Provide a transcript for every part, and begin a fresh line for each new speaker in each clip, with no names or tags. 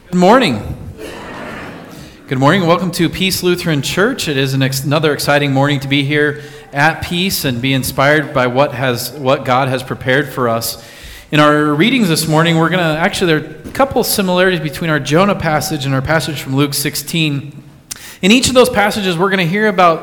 Good morning. Good morning and welcome to Peace Lutheran Church. It is another exciting morning to be here at Peace and be inspired by what God has prepared for us. In our readings this morning, there are a couple of similarities between our Jonah passage and our passage from Luke 16. In each of those passages, we're going to hear about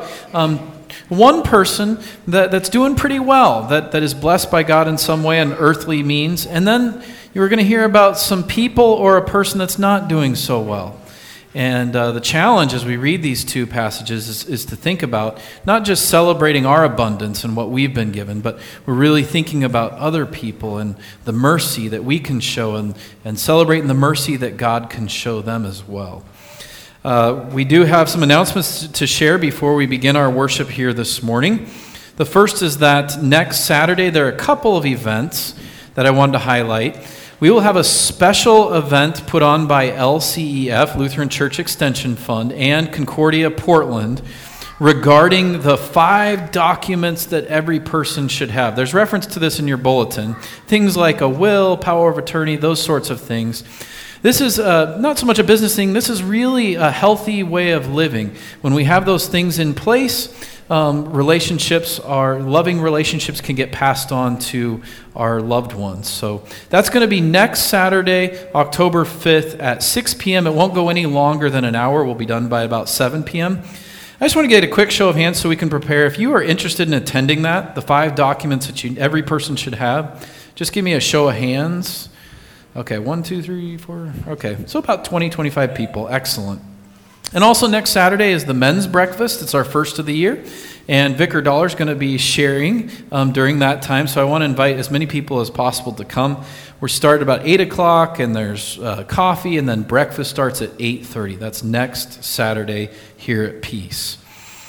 one person that's doing pretty well, that is blessed by God in some way, an earthly means, and then you're going to hear about some people or a person that's not doing so well. And the challenge as we read these two passages is to think about not just celebrating our abundance and what we've been given, but we're really thinking about other people and the mercy that we can show and celebrating the mercy that God can show them as well. We do have some announcements to share before we begin our worship here this morning. The first is that next Saturday there are a couple of events that I wanted to highlight. We will have a special event put on by LCEF, Lutheran Church Extension Fund, and Concordia Portland regarding the 5 documents that every person should have. There's reference to this in your bulletin. Things like a will, power of attorney, those sorts of things. This is not so much a business thing. This is really a healthy way of living. When we have those things in place, loving relationships can get passed on to our loved ones. So that's going to be next Saturday, October 5th at 6 p.m. It won't go any longer than an hour. We'll be done by about 7 p.m. I just want to get a quick show of hands so we can prepare. If you are interested in attending that, the 5 documents that every person should have, just give me a show of hands. Okay, 1, 2, 3, 4. Okay, so about 20, 25 people. Excellent. And also next Saturday is the men's breakfast. It's our first of the year. And Vicar Dollar is going to be sharing during that time. So I want to invite as many people as possible to come. We're starting about 8 o'clock, and there's coffee, and then breakfast starts at 8:30. That's next Saturday here at Peace.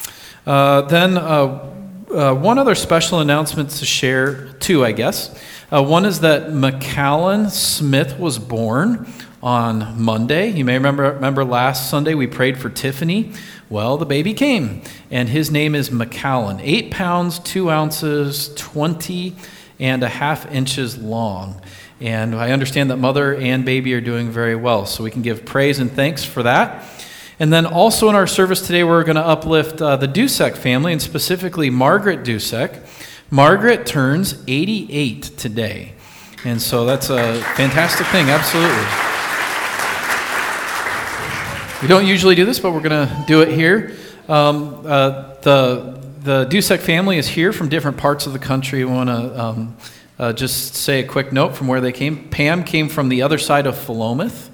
Then one other special announcement to share, 2, I guess. One is that Macallan Smith was born on Monday. You may remember last Sunday we prayed for Tiffany. Well, the baby came, and his name is Macallan. 8 pounds, 2 ounces, 20.5 inches long. And I understand that mother and baby are doing very well, so we can give praise and thanks for that. And then also in our service today, we're going to uplift the Dusek family, and specifically Margaret Dusek. Margaret turns 88 today, and so that's a fantastic thing, absolutely. We don't usually do this, but we're going to do it here. The Dusek family is here from different parts of the country. We want to just say a quick note from where they came. Pam came from the other side of Philomath.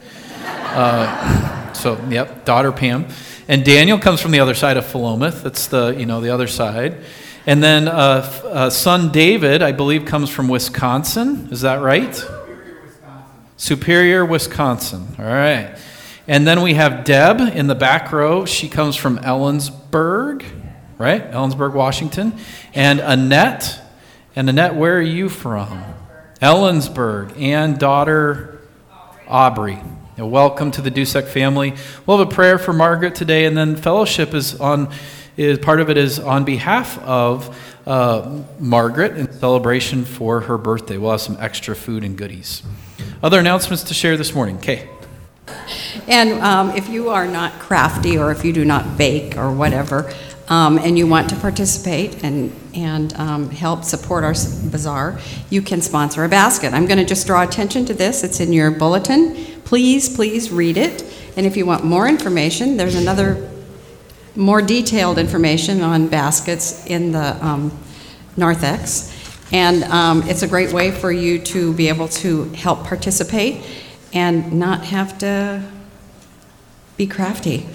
Daughter Pam. And Daniel comes from the other side of Philomath. That's the other side. And then son David, I believe, comes from Wisconsin. Is that right? Superior, Wisconsin. All right. And then we have Deb in the back row. She comes from Ellensburg, right? Ellensburg, Washington. And Annette. And Annette, where are you from? Ellensburg. And daughter Aubrey. And welcome to the Dusek family. We'll have a prayer for Margaret today, and then fellowship part of it is on behalf of Margaret in celebration for her birthday. We'll have some extra food and goodies. Other announcements to share this morning. Kay.
And if you are not crafty, or if you do not bake or whatever, and you want to participate and help support our bazaar, you can sponsor a basket. I'm going to just draw attention to this. It's in your bulletin. Please read it. And if you want more information, there's another more detailed information on baskets in the narthex. And it's a great way for you to be able to help participate and not have to be crafty.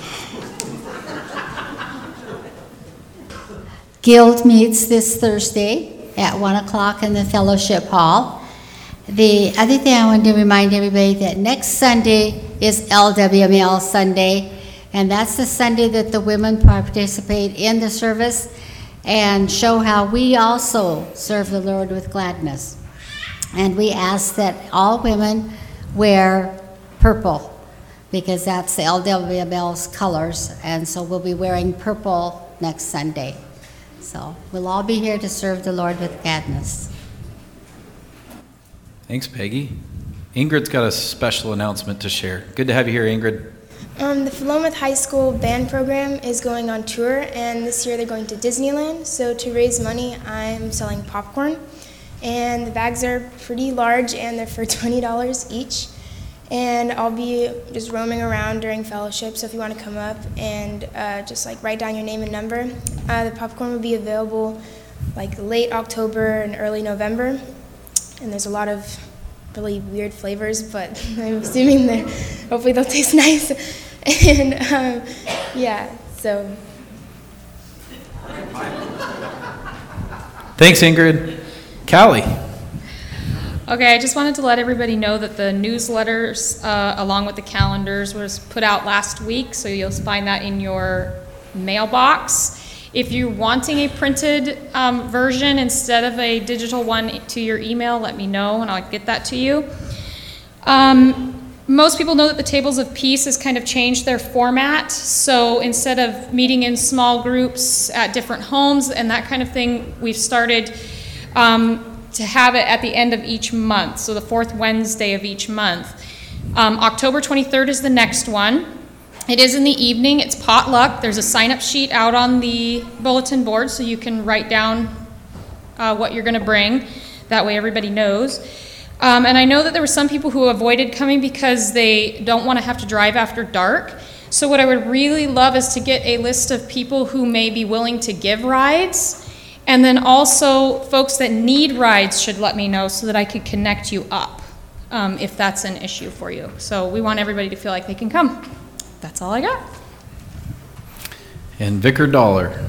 Guild meets this Thursday at 1 o'clock in the Fellowship Hall. The other thing I wanted to remind everybody that next Sunday is LWML Sunday, and that's the Sunday that the women participate in the service and show how we also serve the Lord with gladness. And we ask that all women wear purple, because that's the LWML's colors, and so we'll be wearing purple next Sunday. So we'll all be here to serve the Lord with gladness.
Thanks, Peggy. Ingrid's got a special announcement to share. Good to have you here, Ingrid.
The Philomath High School band program is going on tour, and this year they're going to Disneyland. So to raise money, I'm selling popcorn, and the bags are pretty large, and they're for $20 each. And I'll be just roaming around during fellowship, so if you want to come up and just like write down your name and number. The popcorn will be available like late October and early November, and there's a lot of really weird flavors, but I'm assuming that hopefully they'll taste nice. And yeah, so.
Thanks, Ingrid. Callie.
Okay, I just wanted to let everybody know that the newsletters, along with the calendars, was put out last week, so you'll find that in your mailbox. If you're wanting a printed version instead of a digital one to your email, let me know and I'll get that to you. Most people know that the Tables of Peace has kind of changed their format, so instead of meeting in small groups at different homes and that kind of thing, we've started to have it at the end of each month, so the fourth Wednesday of each month. October 23rd is the next one. It is in the evening. It's potluck. There's a sign-up sheet out on the bulletin board, so you can write down what you're going to bring. That way everybody knows. And I know that there were some people who avoided coming because they don't want to have to drive after dark. So what I would really love is to get a list of people who may be willing to give rides. And then also folks that need rides should let me know so that I could connect you up if that's an issue for you. So we want everybody to feel like they can come. That's all I got.
And Vicar Dollar.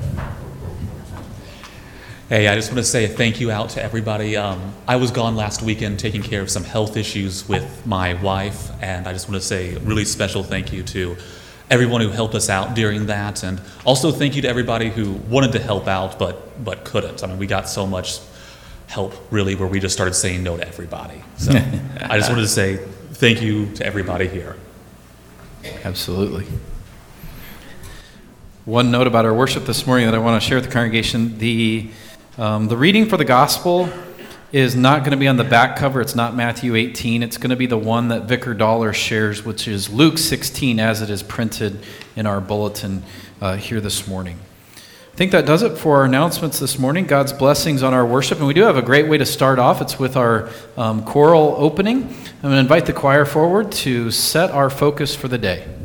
Hey, I just want to say a thank you out to everybody. I was gone last weekend taking care of some health issues with my wife, and I just want to say a really special thank you to everyone who helped us out during that, and also thank you to everybody who wanted to help out but couldn't. I mean, we got so much help, really, where we just started saying no to everybody. So I just wanted to say thank you to everybody here.
Absolutely. One note about our worship this morning that I want to share with the congregation. The reading for the gospel is not going to be on the back cover. It's not Matthew 18. It's going to be the one that Vicar Dollar shares, which is Luke 16 as it is printed in our bulletin here this morning. I think that does it for our announcements this morning. God's blessings on our worship. And we do have a great way to start off. It's with our choral opening. I'm going to invite the choir forward to set our focus for the day.